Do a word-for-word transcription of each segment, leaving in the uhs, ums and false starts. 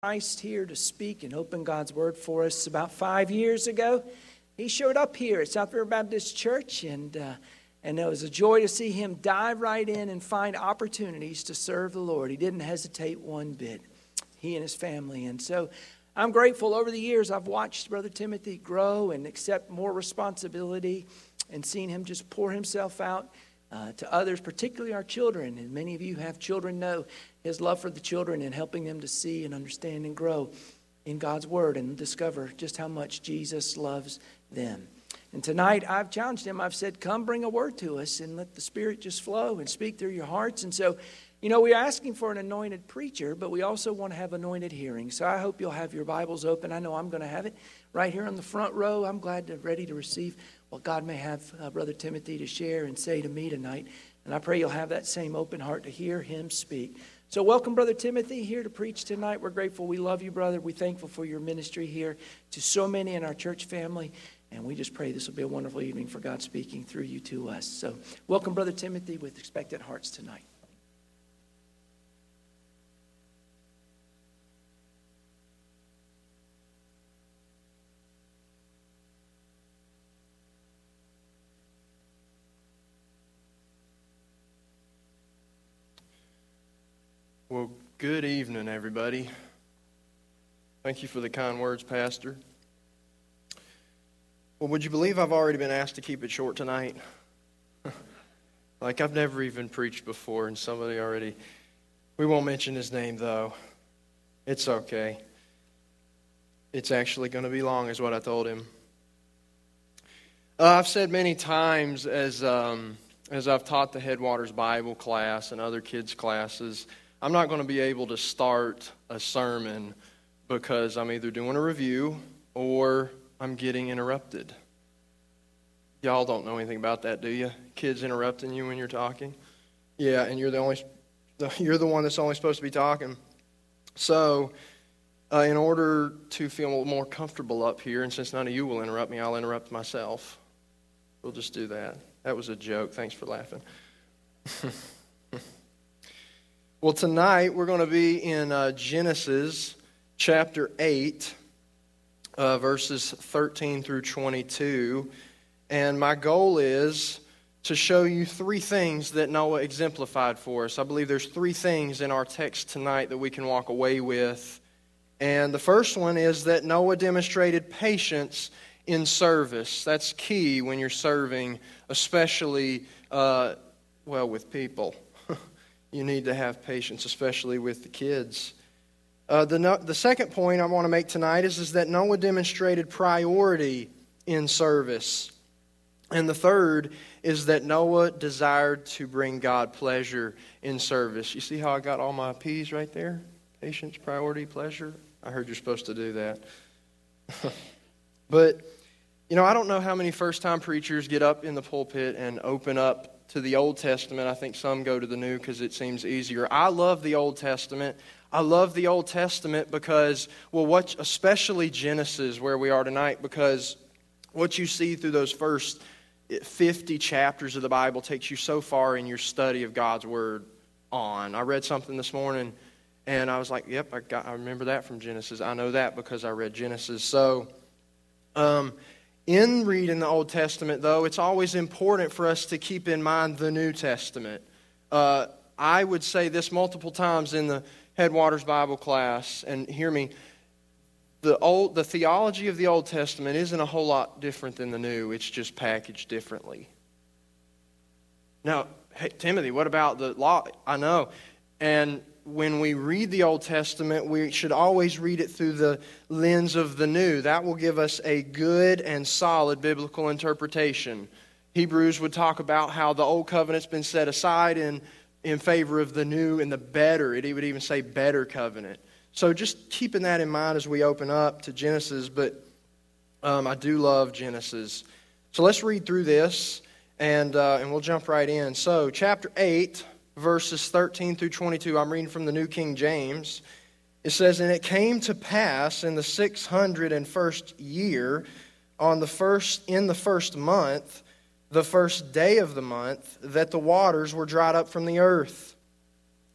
Christ here to speak and open God's Word for us about five years ago. He showed up here at South River Baptist Church, and uh, and it was a joy to see him dive right in and find opportunities to serve the Lord. He didn't hesitate one bit, he and his family. And so I'm grateful. Over the years, I've watched Brother Timothy grow and accept more responsibility and seen him just pour himself out Uh, to others, particularly our children. And many of you have children, know his love for the children and helping them to see and understand and grow in God's Word and discover just how much Jesus loves them. And tonight I've challenged him. I've said, come bring a word to us and let the Spirit just flow and speak through your hearts. And so, you know, we're asking for an anointed preacher, but we also want to have anointed hearing. So I hope you'll have your Bibles open. I know I'm going to have it right here on the front row. I'm glad to ready to receive what God may have uh, Brother Timothy to share and say to me tonight. And I pray you'll have that same open heart to hear him speak. So welcome, Brother Timothy, here to preach tonight. We're grateful. We love you, brother. We're thankful for your ministry here to so many in our church family. And we just pray this will be a wonderful evening for God speaking through you to us. So welcome, Brother Timothy, with expectant hearts tonight. Well, good evening, everybody. Thank you for the kind words, Pastor. Well, would you believe I've already been asked to keep it short tonight? Like, I've never even preached before, and somebody already... We won't mention his name, though. It's okay. It's actually going to be long, is what I told him. Uh, I've said many times as, um, as I've taught the Headwaters Bible class and other kids' classes, I'm not going to be able to start a sermon because I'm either doing a review or I'm getting interrupted. Y'all don't know anything about that, do you? Kids interrupting you when you're talking? Yeah, and you're the only you're the one that's only supposed to be talking. So, uh, in order to feel more comfortable up here, and since none of you will interrupt me, I'll interrupt myself. We'll just do that. That was a joke. Thanks for laughing. Well, tonight we're going to be in uh, Genesis chapter eight, uh, verses thirteen through twenty-two. And my goal is to show you three things that Noah exemplified for us. I believe there's three things in our text tonight that we can walk away with. And the first one is that Noah demonstrated patience in service. That's key when you're serving, especially, uh, well, with people. You need to have patience, especially with the kids. Uh, the, no, the second point I want to make tonight is, is that Noah demonstrated priority in service. And the third is that Noah desired to bring God pleasure in service. You see how I got all my P's right there? Patience, priority, pleasure. I heard you're supposed to do that. But, you know, I don't know how many first-time preachers get up in the pulpit and open up to the Old Testament. I think some go to the New because it seems easier. I love the Old Testament. I love the Old Testament because, well, what, especially Genesis, where we are tonight, because what you see through those first fifty chapters of the Bible takes you so far in your study of God's Word on. I read something this morning, and I was like, yep, I, got, I remember that from Genesis. I know that because I read Genesis. So, um... in reading the Old Testament, though, it's always important for us to keep in mind the New Testament. Uh, I would say this multiple times in the Headwaters Bible class, and hear me, the old, the theology of the Old Testament isn't a whole lot different than the New. It's just packaged differently. Now, hey, Timothy, what about the law? I know. And when we read the Old Testament, we should always read it through the lens of the New. That will give us a good and solid biblical interpretation. Hebrews would talk about how the Old Covenant's been set aside in, in favor of the New and the better. It would even say better covenant. So just keeping that in mind as we open up to Genesis, but um, I do love Genesis. So let's read through this, and uh, and we'll jump right in. So chapter eight, verses thirteen through twenty-two, I'm reading from the New King James. It says, "And it came to pass in the six hundred and first year, on the first in the first month, the first day of the month, that the waters were dried up from the earth.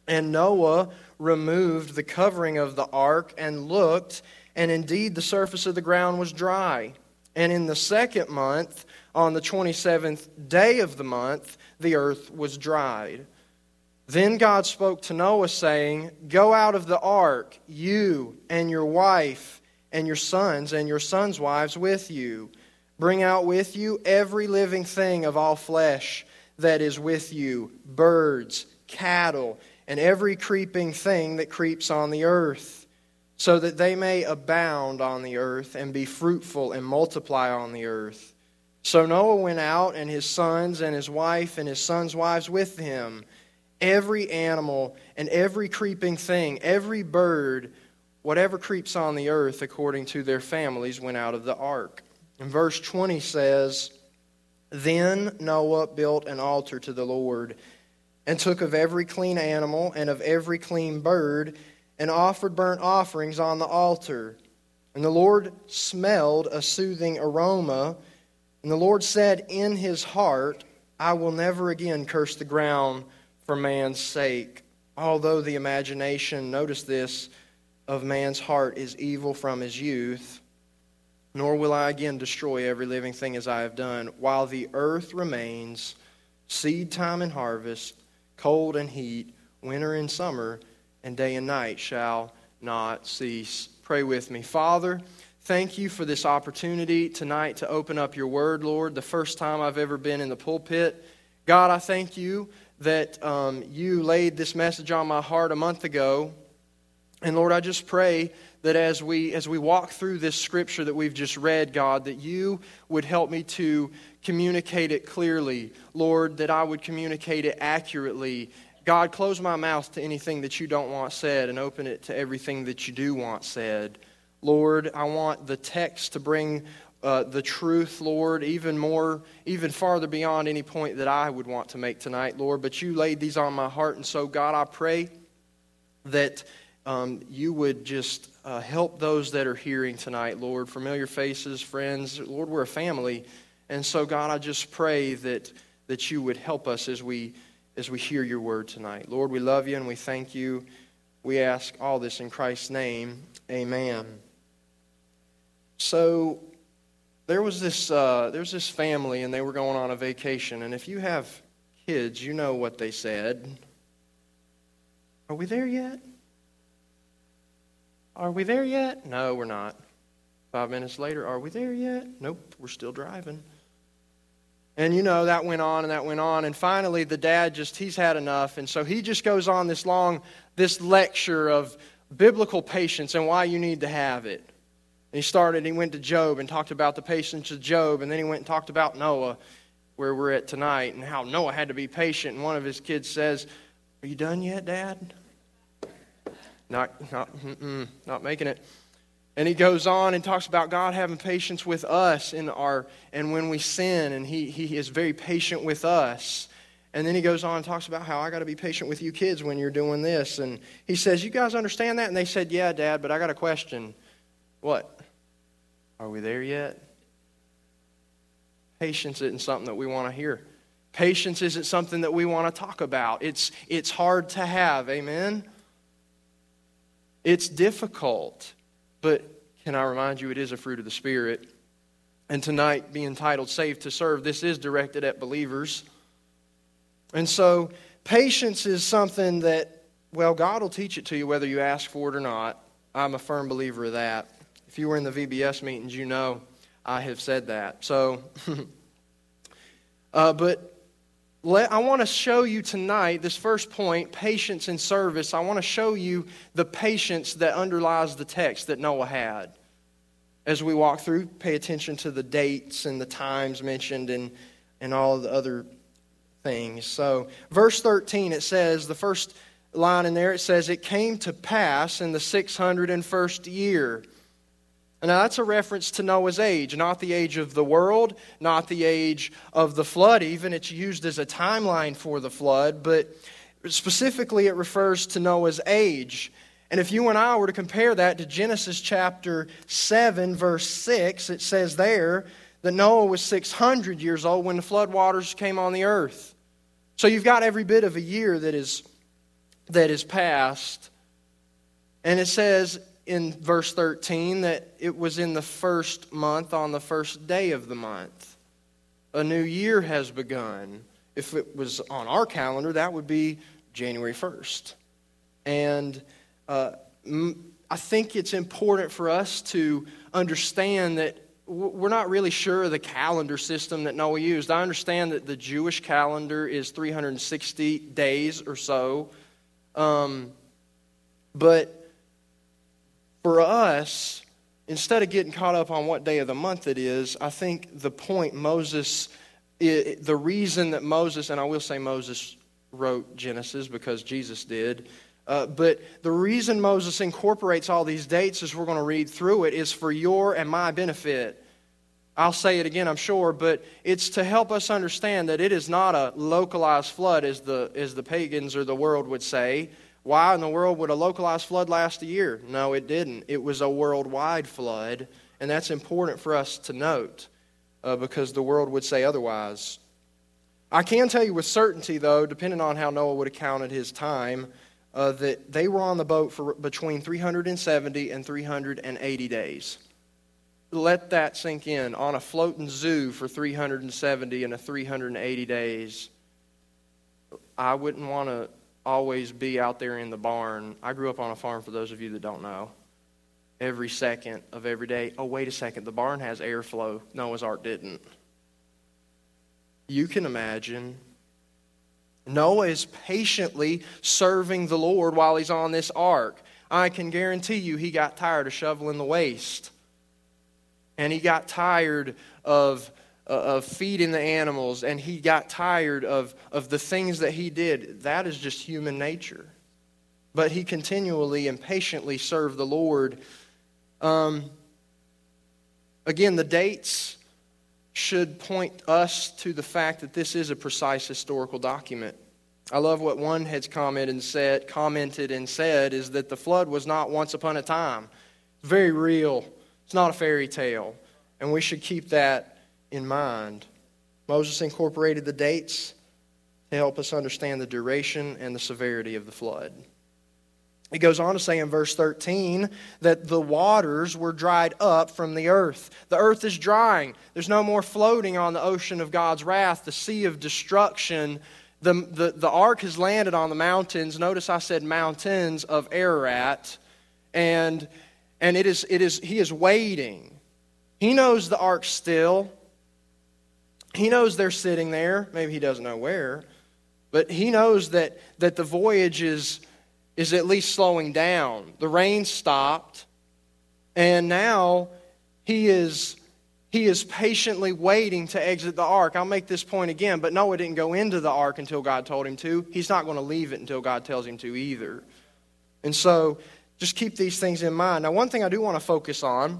And Noah removed the covering of the ark and looked, and indeed the surface of the ground was dry. And in the second month, on the twenty-seventh day of the month, the earth was dried. Then God spoke to Noah, saying, Go out of the ark, you and your wife and your sons and your sons' wives with you. Bring out with you every living thing of all flesh that is with you, birds, cattle, and every creeping thing that creeps on the earth, so that they may abound on the earth and be fruitful and multiply on the earth. So Noah went out, and his sons and his wife and his sons' wives with him. Every animal and every creeping thing, every bird, whatever creeps on the earth according to their families, went out of the ark. And verse twenty says, Then Noah built an altar to the Lord, and took of every clean animal and of every clean bird, and offered burnt offerings on the altar. And the Lord smelled a soothing aroma. And the Lord said in his heart, I will never again curse the ground for man's sake, although the imagination, notice this, of man's heart is evil from his youth. Nor will I again destroy every living thing as I have done, while the earth remains, seed time and harvest, cold and heat, winter and summer, and day and night shall not cease. Pray with me. Father, thank you for this opportunity tonight to open up your word, Lord, the first time I've ever been in the pulpit. God, I thank you that um, you laid this message on my heart a month ago. And Lord, I just pray that as we as we walk through this scripture that we've just read, God, that you would help me to communicate it clearly. Lord, that I would communicate it accurately. God, close my mouth to anything that you don't want said and open it to everything that you do want said. Lord, I want the text to bring uh, the truth, Lord, even more, even farther beyond any point that I would want to make tonight, Lord. But you laid these on my heart, and so, God, I pray that Um, you would just uh, help those that are hearing tonight, Lord. Familiar faces, friends. Lord, we're a family. And so, God, I just pray that that you would help us as we as we hear your word tonight. Lord, we love you and we thank you. We ask all this in Christ's name. Amen. So there was this uh, there was this family, and they were going on a vacation. And if you have kids, you know what they said. Are we there yet? Are we there yet? No, we're not. Five minutes later, are we there yet? Nope, we're still driving. And you know, that went on and that went on. And finally, the dad just, he's had enough. And so he just goes on this long, this lecture of biblical patience and why you need to have it. And he started, he went to Job and talked about the patience of Job. And then he went and talked about Noah, where we're at tonight, and how Noah had to be patient. And one of his kids says, "Are you done yet, Dad?" Not, not, mm-mm, not making it. And he goes on and talks about God having patience with us in our, and when we sin, and he, he is very patient with us. And then he goes on and talks about how I got to be patient with you kids when you're doing this. And he says, "You guys understand that?" And they said, "Yeah, Dad, but I got a question." What? Are we there yet? Patience isn't something that we want to hear. Patience isn't something that we want to talk about. It's, it's hard to have, amen? It's difficult, but can I remind you, it is a fruit of the Spirit. And tonight, being entitled Saved to Serve, this is directed at believers. And so, patience is something that, well, God will teach it to you whether you ask for it or not. I'm a firm believer of that. If you were in the V B S meetings, you know I have said that. So, uh, but Let, I want to show you tonight, this first point, patience in service. I want to show you the patience that underlies the text that Noah had. As we walk through, pay attention to the dates and the times mentioned and, and all of the other things. So, verse thirteen, it says, the first line in there, it says, "It came to pass in the six hundred first year." Now, that's a reference to Noah's age, not the age of the world, not the age of the flood even. It's used as a timeline for the flood, but specifically it refers to Noah's age. And if you and I were to compare that to Genesis chapter seven, verse six, it says there that Noah was six hundred years old when the flood waters came on the earth. So you've got every bit of a year that is that is past. And it says in verse thirteen that it was in the first month, on the first day of the month. A new year has begun. If it was on our calendar, that would be January first. And uh, I think it's important for us to understand that we're not really sure of the calendar system that Noah used. I understand that the Jewish calendar is three hundred sixty days or so. Um, but for us, instead of getting caught up on what day of the month it is, I think the point Moses, it, the reason that Moses, and I will say Moses wrote Genesis because Jesus did, Uh, but the reason Moses incorporates all these dates as we're going to read through it is for your and my benefit. I'll say it again, I'm sure, but it's to help us understand that it is not a localized flood as the, as the pagans or the world would say. Why in the world would a localized flood last a year? No, it didn't. It was a worldwide flood, and that's important for us to note uh, because the world would say otherwise. I can tell you with certainty, though, depending on how Noah would have counted his time, Uh, that they were on the boat for between three hundred seventy and three hundred eighty days. Let that sink in. On a floating zoo for three hundred seventy and a three hundred eighty days, I wouldn't want to always be out there in the barn. I grew up on a farm, for those of you that don't know. Every second of every day. Oh, wait a second. The barn has airflow. Noah's Ark didn't. You can imagine. Noah is patiently serving the Lord while he's on this ark. I can guarantee you he got tired of shoveling the waste. And he got tired of, uh, of feeding the animals. And he got tired of, of the things that he did. That is just human nature. But he continually and patiently served the Lord. Um, again, the dates should point us to the fact that this is a precise historical document. I love what one has commented and said, commented and said is that the flood was not once upon a time. It's very real. It's not a fairy tale. And we should keep that in mind. Moses incorporated the dates to help us understand the duration and the severity of the flood. It goes on to say in verse thirteen that the waters were dried up from the earth. The earth is drying. There's no more floating on the ocean of God's wrath, the sea of destruction. The, the, the ark has landed on the mountains. Notice I said mountains of Ararat. And, and it is, it is, he is waiting. He knows the ark's still. He knows they're sitting there. Maybe he doesn't know where. But he knows that, that the voyage is... is at least slowing down. The rain stopped, and now he is, he is patiently waiting to exit the ark. I'll make this point again, but Noah didn't go into the ark until God told him to. He's not going to leave it until God tells him to either. And so, just keep these things in mind. Now, one thing I do want to focus on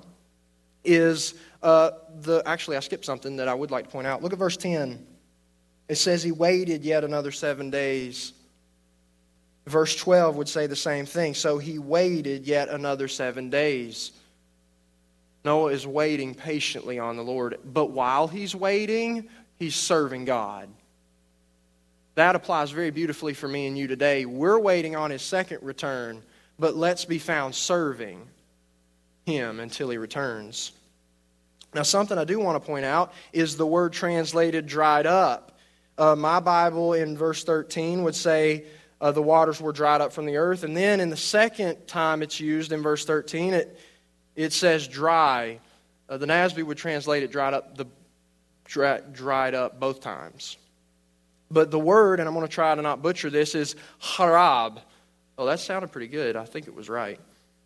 is, uh, the. actually, I skipped something that I would like to point out. Look at verse ten. It says he waited yet another seven days. Verse twelve would say the same thing. So he waited yet another seven days. Noah is waiting patiently on the Lord. But while he's waiting, he's serving God. That applies very beautifully for me and you today. We're waiting on his second return, but let's be found serving him until he returns. Now, something I do want to point out is the word translated dried up. Uh, my Bible in verse thirteen would say, Uh, the waters were dried up from the earth. And then in the second time it's used in verse thirteen, it, it says dry. Uh, the N A S B would translate it dried up, the dry, dried up both times. But the word, and I'm going to try to not butcher this, is harab. Oh, that sounded pretty good. I think it was right.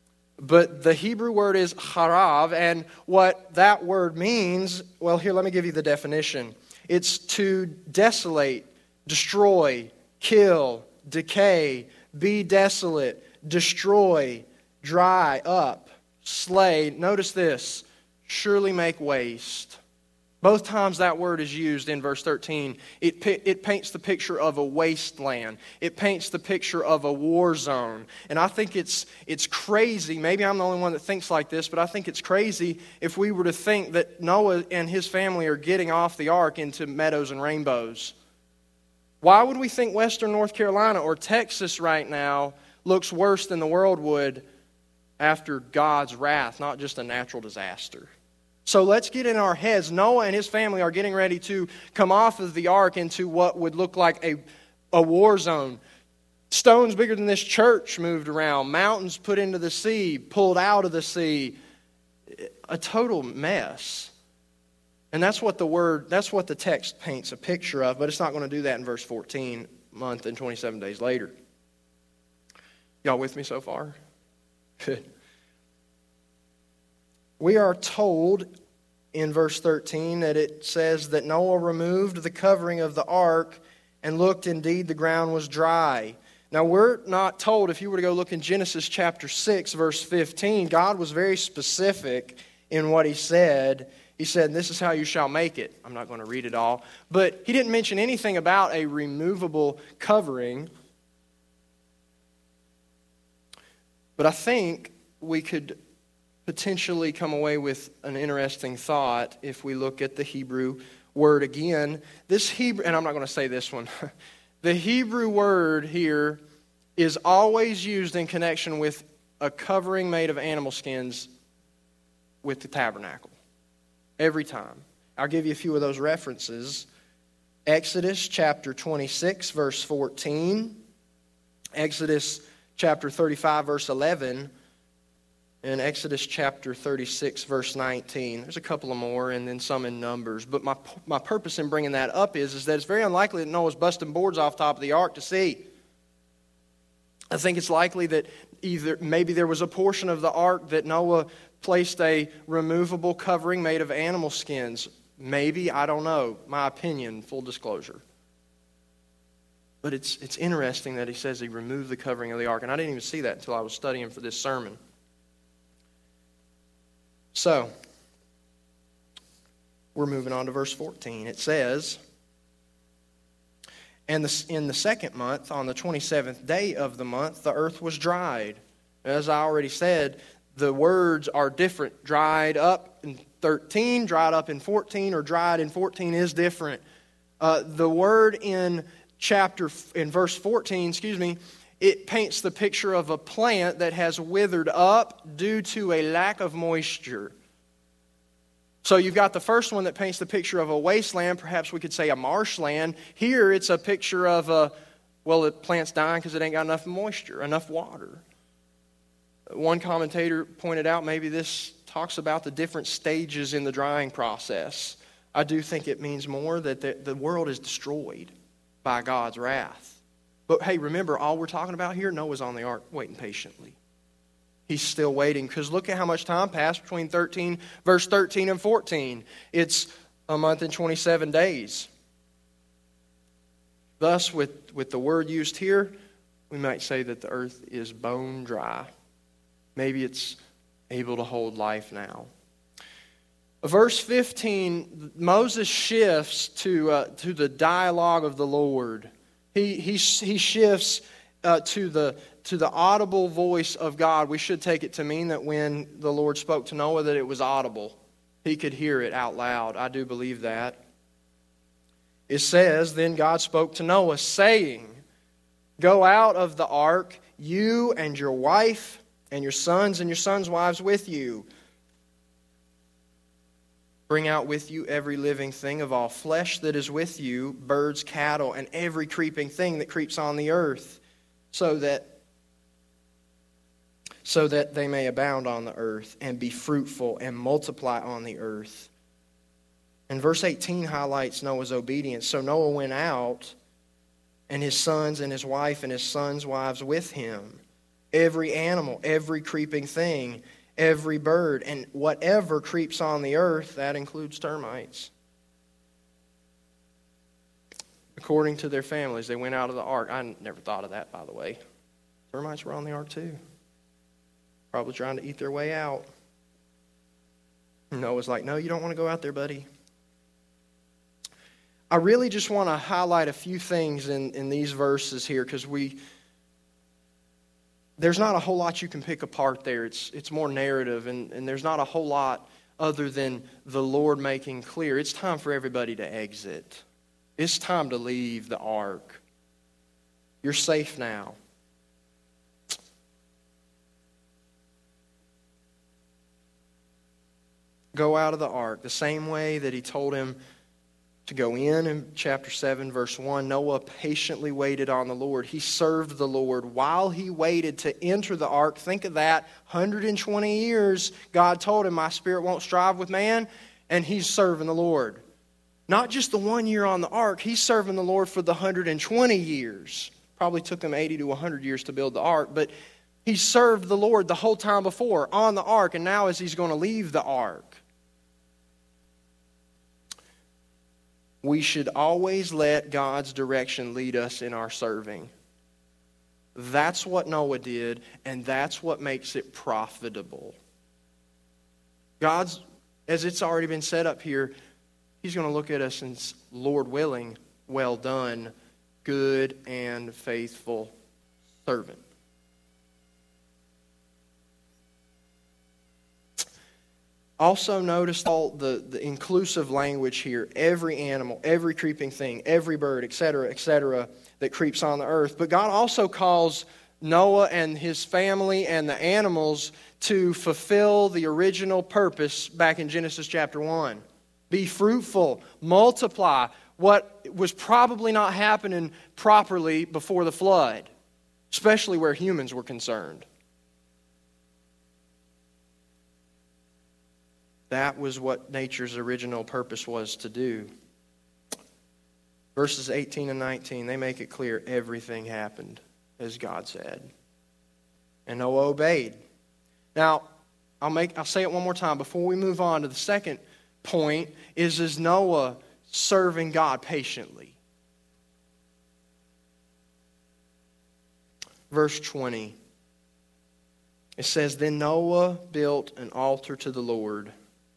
But the Hebrew word is harav, and what that word means, well, here, let me give you the definition. It's to desolate, destroy, kill, decay, be desolate, destroy, dry up, slay. Notice this, surely make waste. Both times that word is used in verse thirteen, it, it paints the picture of a wasteland. It paints the picture of a war zone. And I think it's, it's crazy, maybe I'm the only one that thinks like this, but I think it's crazy if we were to think that Noah and his family are getting off the ark into meadows and rainbows. Why would we think Western North Carolina or Texas right now looks worse than the world would after God's wrath, not just a natural disaster? So let's get in our heads. Noah and his family are getting ready to come off of the ark into what would look like a, a war zone. Stones bigger than this church moved around. Mountains put into the sea, pulled out of the sea. A total mess. And that's what the word, that's what the text paints a picture of, but it's not going to do that in verse fourteen, month and twenty-seven days later. Y'all with me so far? Good. We are told in verse thirteen that it says that Noah removed the covering of the ark and looked, indeed the ground was dry. Now we're not told, if you were to go look in Genesis chapter six, verse fifteen, God was very specific in what He said. He said, this is how you shall make it. I'm not going to read it all. But He didn't mention anything about a removable covering. But I think we could potentially come away with an interesting thought if we look at the Hebrew word again. This Hebrew, and I'm not going to say this one. The Hebrew word here is always used in connection with a covering made of animal skins with the tabernacle. Every time. I'll give you a few of those references. Exodus chapter twenty-six, verse fourteen. Exodus chapter thirty-five, verse eleven. And Exodus chapter thirty-six, verse nineteen. There's a couple of more and then some in Numbers. But my my purpose in bringing that up is, is that it's very unlikely that Noah's busting boards off top of the ark to see. I think it's likely that either maybe there was a portion of the ark that Noah placed a removable covering made of animal skins. Maybe, I don't know. My opinion, full disclosure. But it's it's interesting that he says he removed the covering of the ark. And I didn't even see that until I was studying for this sermon. So, we're moving on to verse fourteen. It says, and in the second month, on the twenty-seventh day of the month, the earth was dried. As I already said, the words are different. Dried up in thirteen, dried up in fourteen, or dried in fourteen is different. Uh, the word in chapter, in verse fourteen, excuse me, it paints the picture of a plant that has withered up due to a lack of moisture. So you've got the first one that paints the picture of a wasteland, perhaps we could say a marshland. Here it's a picture of a, well, the plant's dying because it ain't got enough moisture, enough water. One commentator pointed out maybe this talks about the different stages in the drying process. I do think it means more that the, the world is destroyed by God's wrath. But hey, remember, all we're talking about here, Noah's on the ark waiting patiently. He's still waiting, because look at how much time passed between thirteen, verse thirteen and fourteen. It's a month and twenty-seven days. Thus, with, with the word used here, we might say that the earth is bone dry. Maybe it's able to hold life now. Verse fifteen, Moses shifts to uh, to the dialogue of the Lord. He he he shifts uh, to the to the audible voice of God. We should take it to mean that when the Lord spoke to Noah, that it was audible. He could hear it out loud. I do believe that. It says, then God spoke to Noah, saying, "Go out of the ark, you and your wife, and your sons and your sons' wives with you. Bring out with you every living thing of all flesh that is with you, birds, cattle, and every creeping thing that creeps on the earth, so that so that they may abound on the earth and be fruitful and multiply on the earth." And verse eighteen highlights Noah's obedience. So Noah went out, and his sons and his wife and his sons' wives with him. Every animal, every creeping thing, every bird, and whatever creeps on the earth, that includes termites. According to their families, they went out of the ark. I never thought of that, by the way. Termites were on the ark too. Probably trying to eat their way out. Noah's like, no, you don't want to go out there, buddy. I really just want to highlight a few things in, in these verses here, because we... There's not a whole lot you can pick apart there. It's it's more narrative, and, and there's not a whole lot other than the Lord making clear it's time for everybody to exit. It's time to leave the ark. You're safe now. Go out of the ark the same way that he told him to go in in chapter seven, verse one. Noah patiently waited on the Lord. He served the Lord while he waited to enter the ark. Think of that, one hundred twenty years. God told him, my spirit won't strive with man, and he's serving the Lord. Not just the one year on the ark, he's serving the Lord for the one hundred twenty years. Probably took him eighty to one hundred years to build the ark, but he served the Lord the whole time before on the ark, and now as he's going to leave the ark. We should always let God's direction lead us in our serving. That's what Noah did, and that's what makes it profitable. God's, as it's already been set up here, he's going to look at us and, Lord willing, well done, good and faithful servant. Also notice all the, the inclusive language here. Every animal, every creeping thing, every bird, et cetera, et cetera, that creeps on the earth. But God also calls Noah and his family and the animals to fulfill the original purpose back in Genesis chapter one. Be fruitful, multiply, what was probably not happening properly before the flood, especially where humans were concerned. That was what nature's original purpose was to do. Verses eighteen and nineteen, they make it clear everything happened as God said. And Noah obeyed. Now, I'll make I'll say it one more time before we move on to the second point, is is Noah serving God patiently. Verse twenty. It says, Then Noah built an altar to the Lord.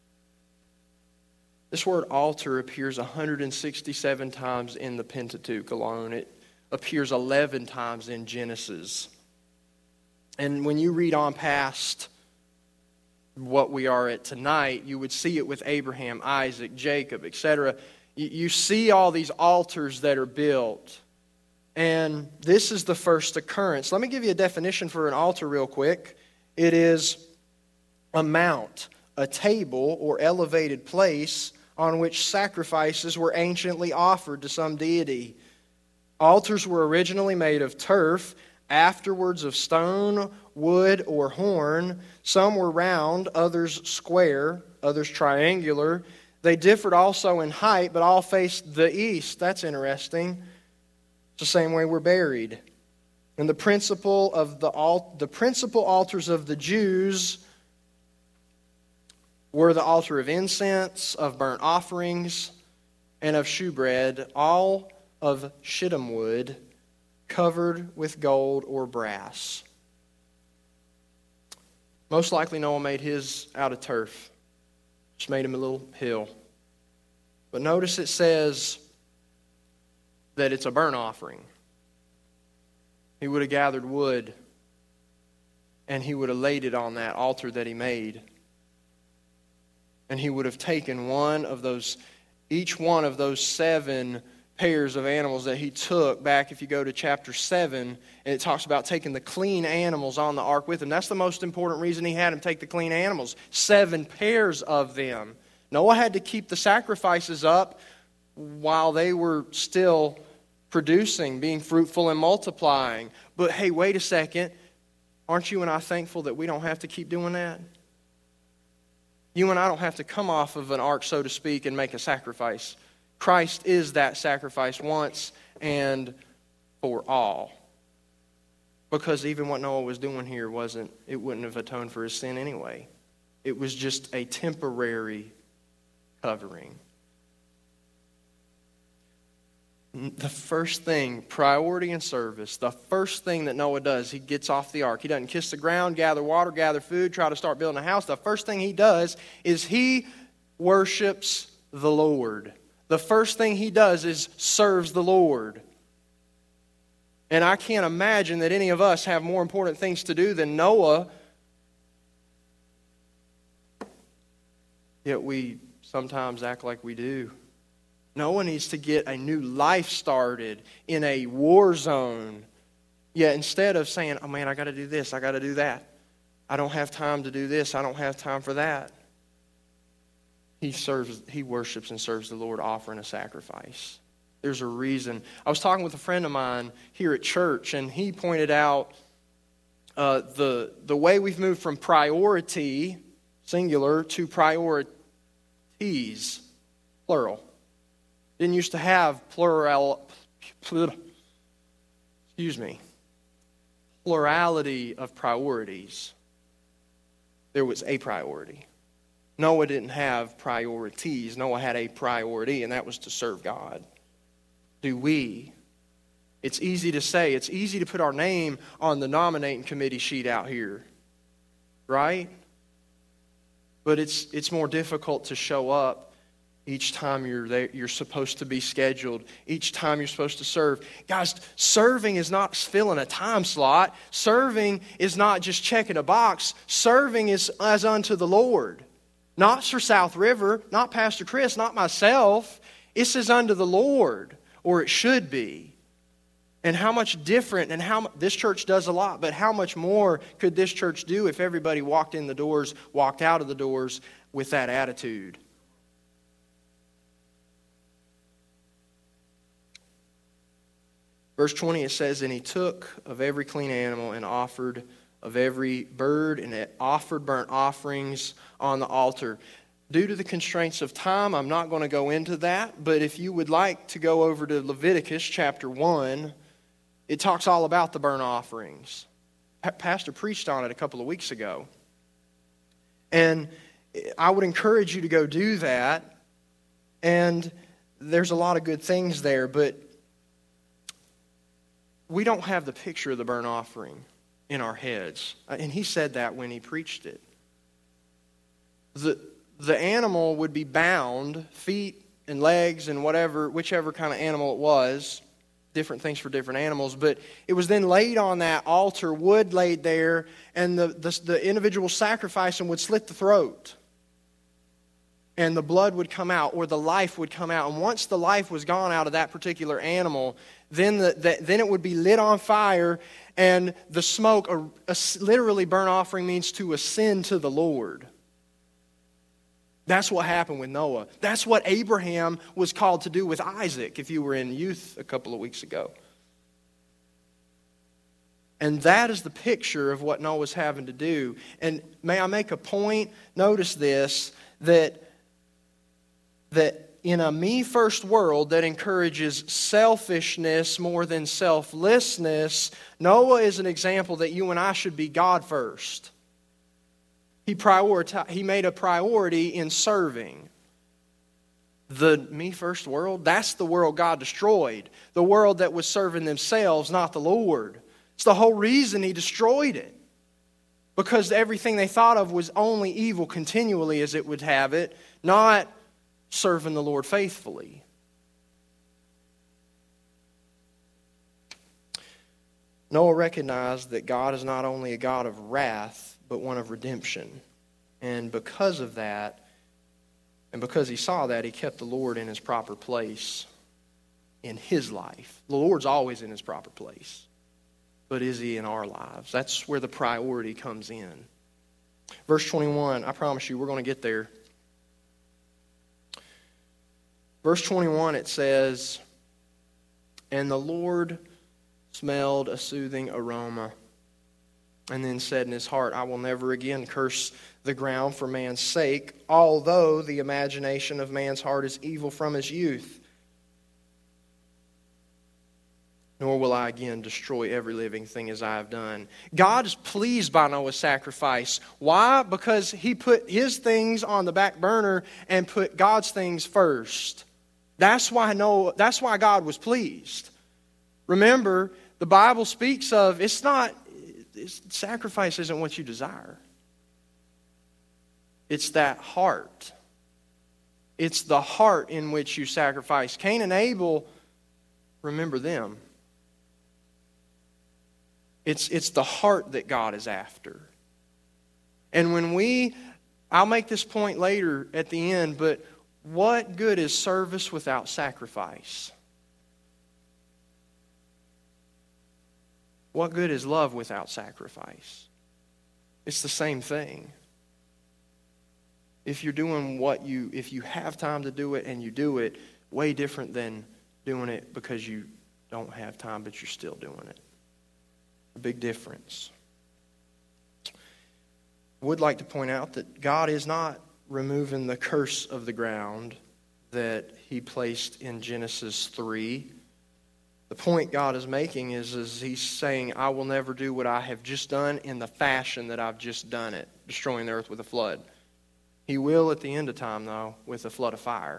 This word altar appears one hundred sixty-seven times in the Pentateuch alone. It appears eleven times in Genesis. And when you read on past what we are at tonight, you would see it with Abraham, Isaac, Jacob, et cetera. You see all these altars that are built. And this is the first occurrence. Let me give you a definition for an altar real quick. It is a mount, a table or elevated place on which sacrifices were anciently offered to some deity. Altars were originally made of turf, afterwards of stone, wood, or horn. Some were round, others square, others triangular. They differed also in height, but all faced the east. That's interesting. It's the same way we're buried. And the principle of the alt- the principal altars of the Jews were the altar of incense, of burnt offerings, and of shewbread, all of shittim wood, covered with gold or brass. Most likely Noah made his out of turf. Just made him a little hill. But notice it says that it's a burnt offering. He would have gathered wood, and he would have laid it on that altar that he made. And he would have taken one of those, each one of those seven pairs of animals that he took back, if you go to chapter seven, and it talks about taking the clean animals on the ark with him. That's the most important reason he had him take the clean animals. Seven pairs of them. Noah had to keep the sacrifices up while they were still producing, being fruitful and multiplying. But hey, wait a second. Aren't you and I thankful that we don't have to keep doing that? You and I don't have to come off of an ark, so to speak, and make a sacrifice. Christ is that sacrifice once and for all. Because even what Noah was doing here wasn't, it wouldn't have atoned for his sin anyway. It was just a temporary covering. The first thing, priority and service, the first thing that Noah does, he gets off the ark. He doesn't kiss the ground, gather water, gather food, try to start building a house. The first thing he does is he worships the Lord. The first thing he does is serves the Lord. And I can't imagine that any of us have more important things to do than Noah. Yet we sometimes act like we do. Noah needs to get a new life started in a war zone. Yet instead of saying, oh man, I got to do this, I got to do that. I don't have time to do this, I don't have time for that. He serves, he worships and serves the Lord, offering a sacrifice. There's a reason. I was talking with a friend of mine here at church, and he pointed out uh, the, the way we've moved from priority, singular, to priorities, plural. Didn't used to have plural, excuse me, plurality of priorities. There was a priority. Noah didn't have priorities. Noah had a priority, and that was to serve God. Do we? It's easy to say. It's easy to put our name on the nominating committee sheet out here. Right? But it's it's more difficult to show up each time you're there, you're supposed to be scheduled. Each time you're supposed to serve. Guys, serving is not filling a time slot. Serving is not just checking a box. Serving is as unto the Lord. Not for South River, not Pastor Chris, not myself. It's as unto the Lord, or it should be. And how much different, and how this church does a lot, but how much more could this church do if everybody walked in the doors, walked out of the doors with that attitude? Verse twenty, it says, and he took of every clean animal and offered of every bird and offered burnt offerings on the altar. Due to the constraints of time, I'm not going to go into that, but if you would like to go over to Leviticus chapter one, it talks all about the burnt offerings. Pastor preached on it a couple of weeks ago. And I would encourage you to go do that. And there's a lot of good things there, but we don't have the picture of the burnt offering in our heads. And he said that when he preached it. The, the animal would be bound, feet and legs and whatever, whichever kind of animal it was, different things for different animals, but it was then laid on that altar, wood laid there, and the, the, the individual sacrificing would slit the throat. And the blood would come out, or the life would come out. And once the life was gone out of that particular animal, then the, the, then it would be lit on fire, and the smoke, a, a, literally burnt offering means to ascend to the Lord. That's what happened with Noah. That's what Abraham was called to do with Isaac, if you were in youth a couple of weeks ago. And that is the picture of what Noah's having to do. And may I make a point? Notice this, that that in a me-first world that encourages selfishness more than selflessness, Noah is an example that you and I should be God first. He prioritized, he made a priority in serving. The me-first world, that's the world God destroyed. The world that was serving themselves, not the Lord. It's the whole reason he destroyed it. Because everything they thought of was only evil continually as it would have it, not serving the Lord faithfully. Noah recognized that God is not only a God of wrath, but one of redemption. And because of that, and because he saw that, he kept the Lord in his proper place in his life. The Lord's always in his proper place. But is he in our lives? That's where the priority comes in. Verse twenty-one, I promise you we're going to get there. Verse twenty-one, it says, and the Lord smelled a soothing aroma, and then said in his heart, I will never again curse the ground for man's sake, although the imagination of man's heart is evil from his youth. Nor will I again destroy every living thing as I have done. God is pleased by Noah's sacrifice. Why? Because he put his things on the back burner and put God's things first. That's why Noah, that's why God was pleased. Remember, the Bible speaks of, it's not, it's, sacrifice isn't what you desire. It's that heart. It's the heart in which you sacrifice. Cain and Abel, remember them. It's, it's the heart that God is after. And when we, I'll make this point later at the end, but What good is service without sacrifice? What good is love without sacrifice? It's the same thing. If you're doing what you, if you have time to do it and you do it, way different than doing it because you don't have time but you're still doing it. A big difference. I would like to point out that God is not removing the curse of the ground that He placed in Genesis three. The point God is making is, is He's saying, I will never do what I have just done in the fashion that I've just done it, destroying the earth with a flood. He will at the end of time, though, with a flood of fire.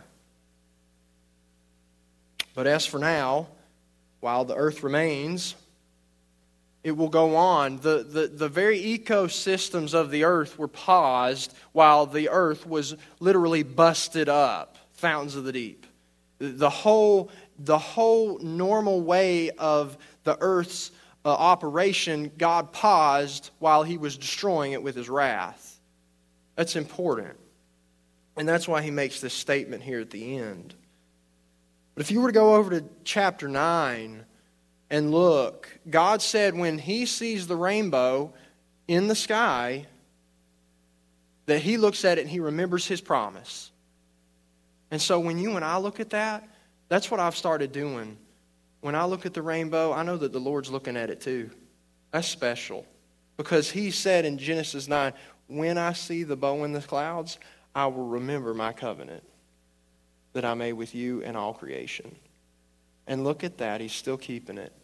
But as for now, while the earth remains, it will go on. The, the, the very ecosystems of the earth were paused while the earth was literally busted up. Fountains of the deep. The whole, the whole normal way of the earth's uh, operation, God paused while He was destroying it with His wrath. That's important. And that's why He makes this statement here at the end. But if you were to go over to chapter nine and look, God said when He sees the rainbow in the sky, that He looks at it and He remembers His promise. And so when you and I look at that, that's what I've started doing. When I look at the rainbow, I know that the Lord's looking at it too. That's special. Because He said in Genesis nine, when I see the bow in the clouds, I will remember my covenant that I made with you and all creation. And look at that, He's still keeping it.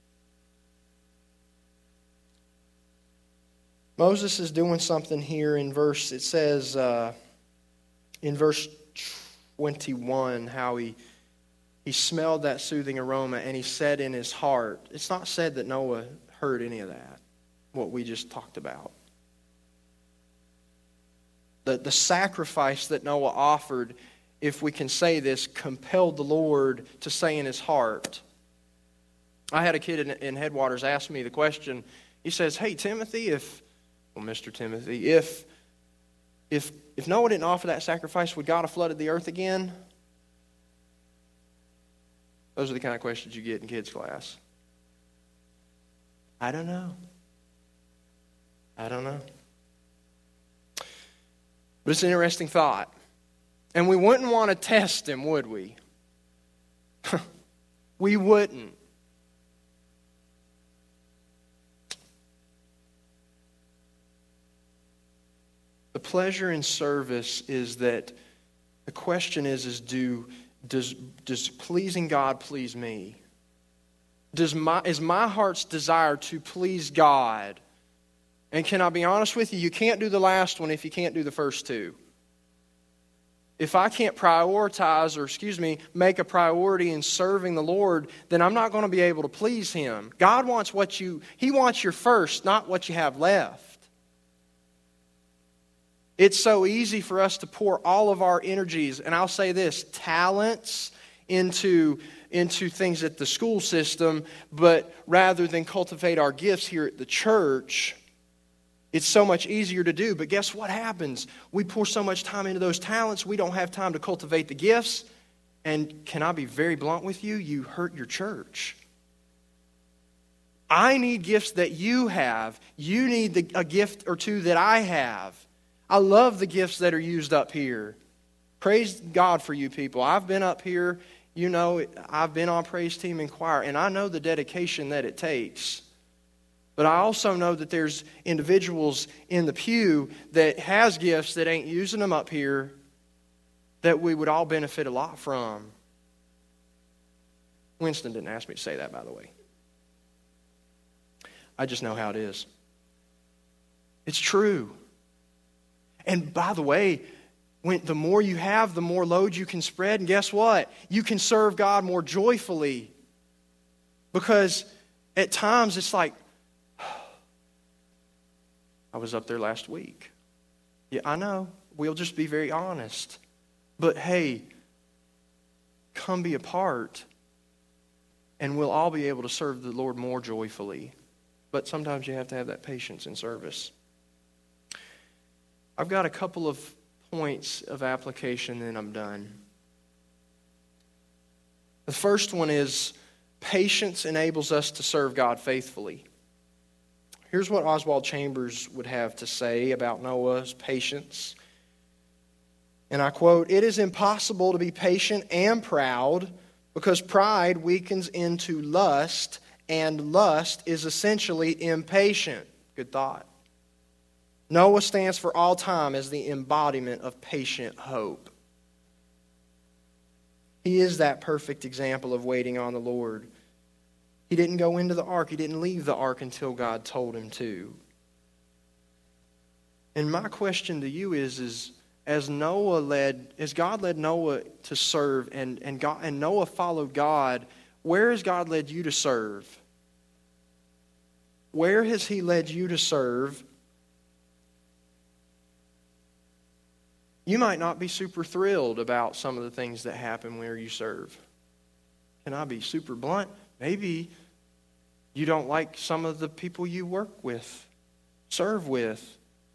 Moses is doing something here in verse, it says uh, in verse twenty-one, how he, he smelled that soothing aroma and he said in his heart. It's not said that Noah heard any of that, what we just talked about. The, the sacrifice that Noah offered, if we can say this, compelled the Lord to say in his heart. I had a kid in, in Headwaters ask me the question. He says, hey, Timothy, if, well, Mister Timothy, if, if, if Noah didn't offer that sacrifice, would God have flooded the earth again? Those are the kind of questions you get in kids' class. I don't know. I don't know. But it's an interesting thought. And we wouldn't want to test him, would we? We wouldn't. The pleasure in service is that the question is, is do, does, does pleasing God please me? Does my, is my heart's desire to please God? And can I be honest with you? You can't do the last one if you can't do the first two. If I can't prioritize, or excuse me, make a priority in serving the Lord, then I'm not going to be able to please Him. God wants what you, He wants your first, not what you have left. It's so easy for us to pour all of our energies, and I'll say this, talents into, into things at the school system, but rather than cultivate our gifts here at the church, it's so much easier to do. But guess what happens? We pour so much time into those talents, we don't have time to cultivate the gifts. And can I be very blunt with you? You hurt your church. I need gifts that you have. You need the, a gift or two that I have. I love the gifts that are used up here. Praise God for you people. I've been up here, you know, I've been on praise team and choir, and I know the dedication that it takes. But I also know that there's individuals in the pew that has gifts that ain't using them up here that we would all benefit a lot from. Winston didn't ask me to say that, by the way. I just know how it is. It's true. And by the way, when the more you have, the more load you can spread. And guess what? You can serve God more joyfully. Because at times it's like, I was up there last week. Yeah, I know. We'll just be very honest. But hey, come be a part, and we'll all be able to serve the Lord more joyfully. But sometimes you have to have that patience in service. I've got a couple of points of application, then I'm done. The first one is patience enables us to serve God faithfully. Here's what Oswald Chambers would have to say about Noah's patience. And I quote, "It is impossible to be patient and proud because pride weakens into lust, and lust is essentially impatient." Good thought. Noah stands for all time as the embodiment of patient hope. He is that perfect example of waiting on the Lord. He didn't go into the ark. He didn't leave the ark until God told him to. And my question to you is, is as Noah led, as God led Noah to serve and, and, God, and Noah followed God, where has God led you to serve? Where has He led you to serve? You might not be super thrilled about some of the things that happen where you serve. Can I be super blunt? Maybe you don't like some of the people you work with, serve with.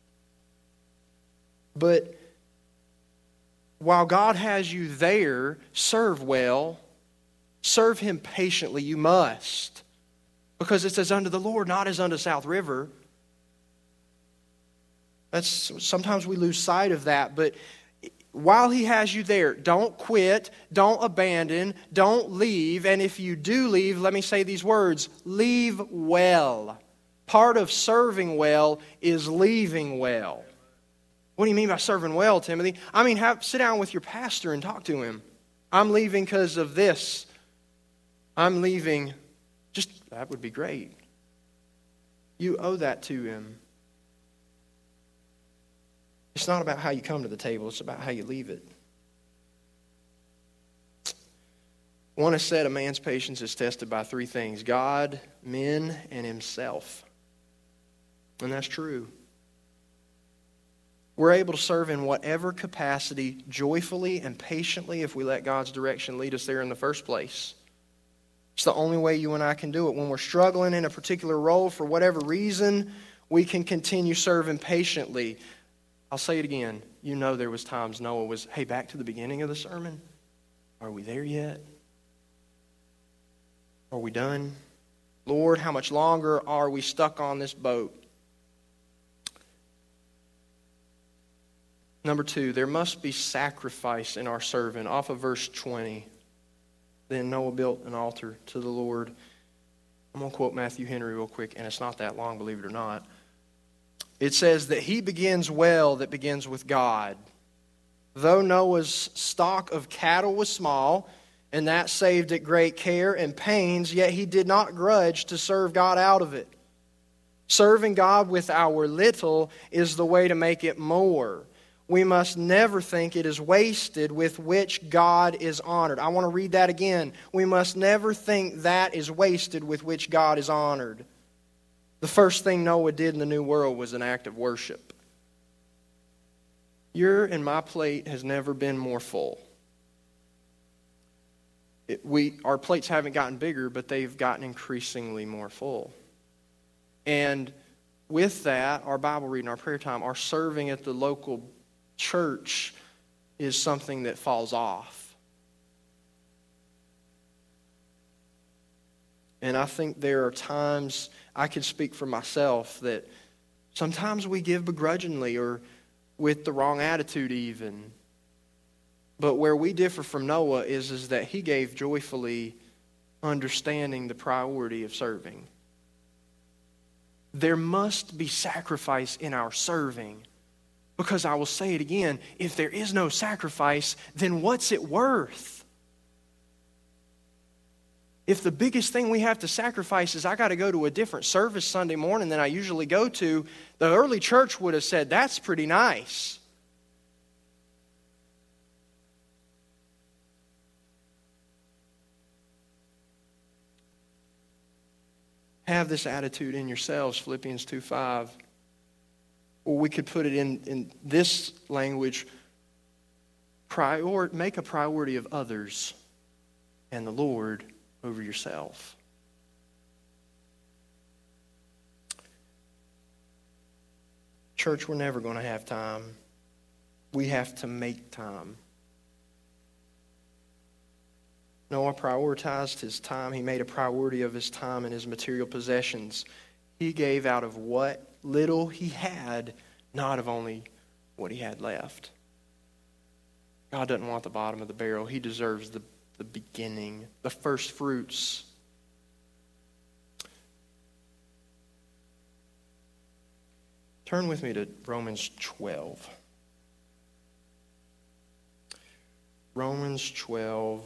But while God has you there, serve well. Serve Him patiently. You must. Because it says unto the Lord, not as unto South River. That's, sometimes we lose sight of that, but while He has you there, don't quit, don't abandon, don't leave, and if you do leave, let me say these words, leave well. Part of serving well is leaving well. What do you mean by serving well, Timothy? I mean, have, sit down with your pastor and talk to him. I'm leaving because of this. I'm leaving, just, that would be great. You owe that to him. It's not about how you come to the table. It's about how you leave it. One has said a man's patience is tested by three things: God, men, and himself. And that's true. We're able to serve in whatever capacity joyfully and patiently if we let God's direction lead us there in the first place. It's the only way you and I can do it. When we're struggling in a particular role for whatever reason, we can continue serving patiently. I'll say it again. You know there was times Noah was, hey, back to the beginning of the sermon. Are we there yet? Are we done? Lord, how much longer are we stuck on this boat? Number two, there must be sacrifice in our serving. Off of verse twenty. Then Noah built an altar to the Lord. I'm going to quote Matthew Henry real quick, and it's not that long, believe it or not. It says that he begins well that begins with God. Though Noah's stock of cattle was small, and that saved it great care and pains, yet he did not grudge to serve God out of it. Serving God with our little is the way to make it more. We must never think it is wasted with which God is honored. I want to read that again. We must never think that is wasted with which God is honored. The first thing Noah did in the new world was an act of worship. Your and my plate has never been more full. It, we, our plates haven't gotten bigger, but they've gotten increasingly more full. And with that, our Bible reading, our prayer time, our serving at the local church is something that falls off. And I think there are times, I can speak for myself, that sometimes we give begrudgingly or with the wrong attitude even. But where we differ from Noah is, is that he gave joyfully, understanding the priority of serving. There must be sacrifice in our serving. Because I will say it again, if there is no sacrifice, then what's it worth? If the biggest thing we have to sacrifice is I got to go to a different service Sunday morning than I usually go to, the early church would have said, that's pretty nice. Have this attitude in yourselves, Philippians two five. Or we could put it in, in this language, prior, make a priority of others and the Lord over yourself. Church, we're never going to have time We have to make time. Noah prioritized his time. He made a priority of his time and his material possessions. He gave out of what little he had, not of only what he had left. God doesn't want the bottom of the barrel. He deserves the, the beginning, the first fruits. Turn with me to Romans twelve. Romans twelve,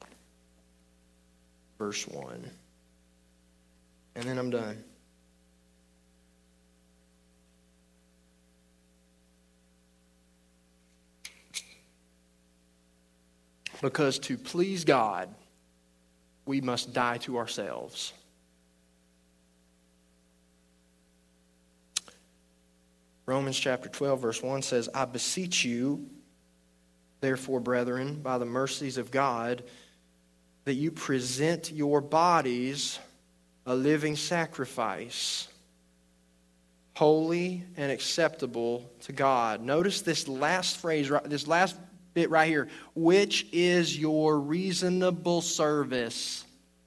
verse one. And then I'm done. Because to please God, we must die to ourselves. Romans chapter twelve, verse one says, I beseech you, therefore, brethren, by the mercies of God, that you present your bodies a living sacrifice, holy and acceptable to God. Notice this last phrase, this last bit right here, which is your reasonable service.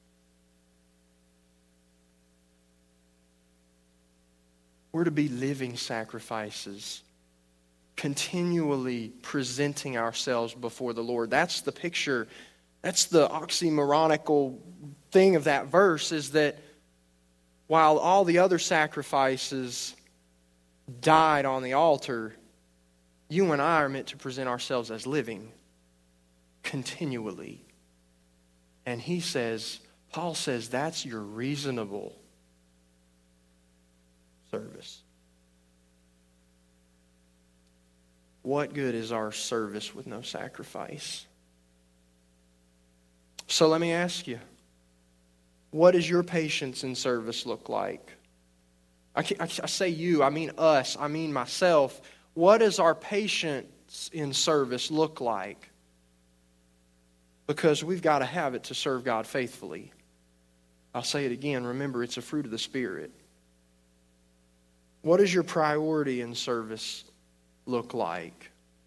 We're to be living sacrifices, continually presenting ourselves before the Lord. That's the picture, that's the oxymoronical thing of that verse, is that while all the other sacrifices died on the altar, you and I are meant to present ourselves as living continually. And he says, Paul says, that's your reasonable service. What good is our service with no sacrifice? So let me ask you, what does your patience in service look like? I, I, I say you, I mean us, I mean myself. What does our patience in service look like? Because we've got to have it to serve God faithfully. I'll say it again. Remember, it's a fruit of the Spirit. What does your priority in service look like?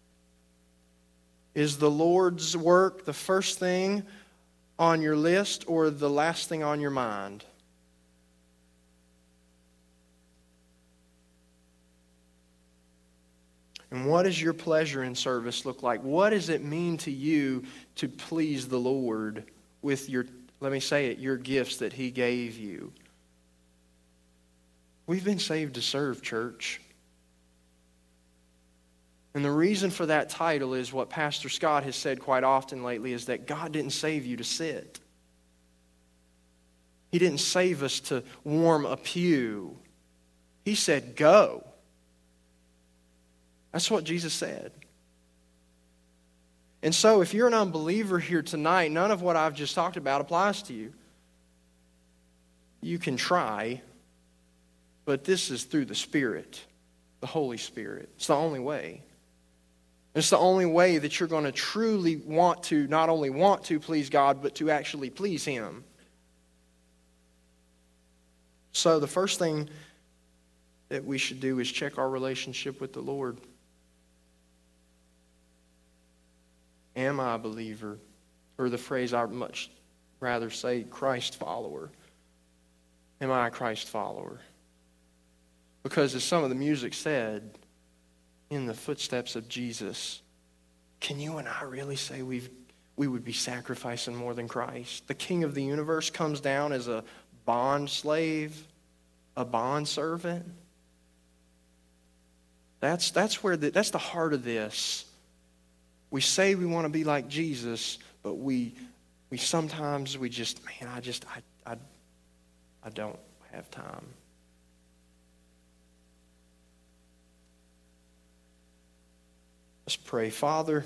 Is the Lord's work the first thing on your list or the last thing on your mind? And what does your pleasure in service look like? What does it mean to you to please the Lord with your, let me say it, your gifts that He gave you? We've been saved to serve, church. And the reason for that title is what Pastor Scott has said quite often lately, is that God didn't save you to sit. He didn't save us to warm a pew. He said, go. That's what Jesus said. And so if you're an unbeliever here tonight, none of what I've just talked about applies to you. You can try, but this is through the Spirit, the Holy Spirit. It's the only way. It's the only way that you're going to truly want to, not only want to please God, but to actually please Him. So the first thing that we should do is check our relationship with the Lord. Am I a believer? Or the phrase I would much rather say, Christ follower. Am I a Christ follower? Because as some of the music said, in the footsteps of Jesus, can you and I really say we've we would be sacrificing more than Christ? The King of the universe comes down as a bond slave, a bond servant. That's that's where the, that's the heart of this. We say we want to be like Jesus, but we we sometimes we just man, I just I I I don't have time. Let's pray. Father,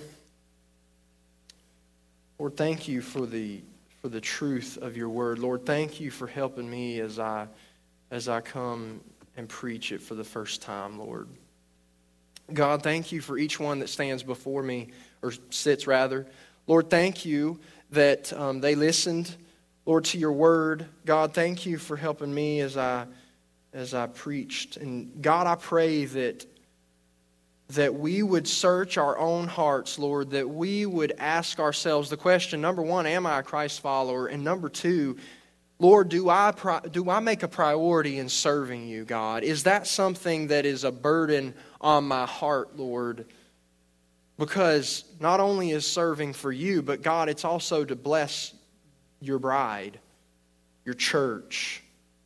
Lord, thank you for the for the truth of your word. Lord, thank you for helping me as I as I come and preach it for the first time, Lord. God, thank you for each one that stands before me, or sits rather. Lord, thank you that um, they listened, Lord, to your word. God, thank you for helping me as I as I preached. And God, I pray that that we would search our own hearts, Lord, that we would ask ourselves the question, number one, am I a Christ follower? And number two, Lord, do I do I make a priority in serving you, God? Is that something that is a burden on my heart, Lord? Because not only is serving for you, but God, it's also to bless your bride, your church.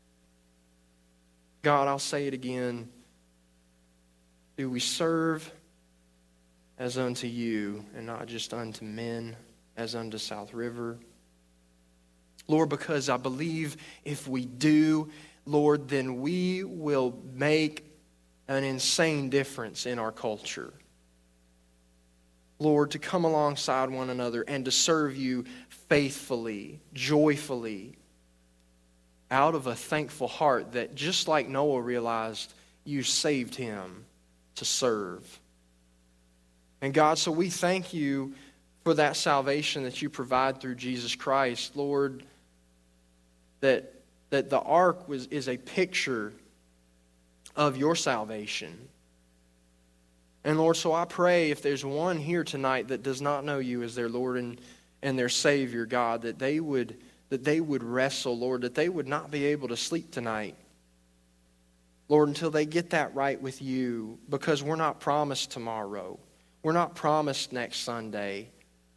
God, I'll say it again. Do we serve as unto you and not just unto men, as unto South River? Lord, because I believe if we do, Lord, then we will make an insane difference in our culture. Lord, to come alongside one another and to serve you faithfully, joyfully, out of a thankful heart that just like Noah realized, you saved him to serve. And God, so we thank you for that salvation that you provide through Jesus Christ, Lord, that, that the ark was, is a picture of your salvation. And Lord, so I pray if there's one here tonight that does not know you as their Lord and, and their Savior, God, that they would that they would wrestle, Lord, that they would not be able to sleep tonight, Lord, until they get that right with you, because we're not promised tomorrow. We're not promised next Sunday.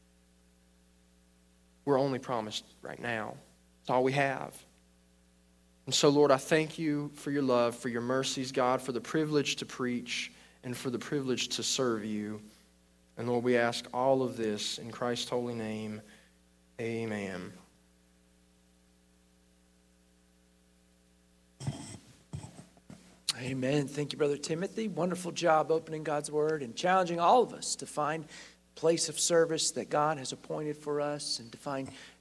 We're only promised right now. It's all we have. And so, Lord, I thank you for your love, for your mercies, God, for the privilege to preach and for the privilege to serve you. And Lord, we ask all of this in Christ's holy name. Amen. Amen. Thank you, Brother Timothy. Wonderful job opening God's Word and challenging all of us to find a place of service that God has appointed for us and to find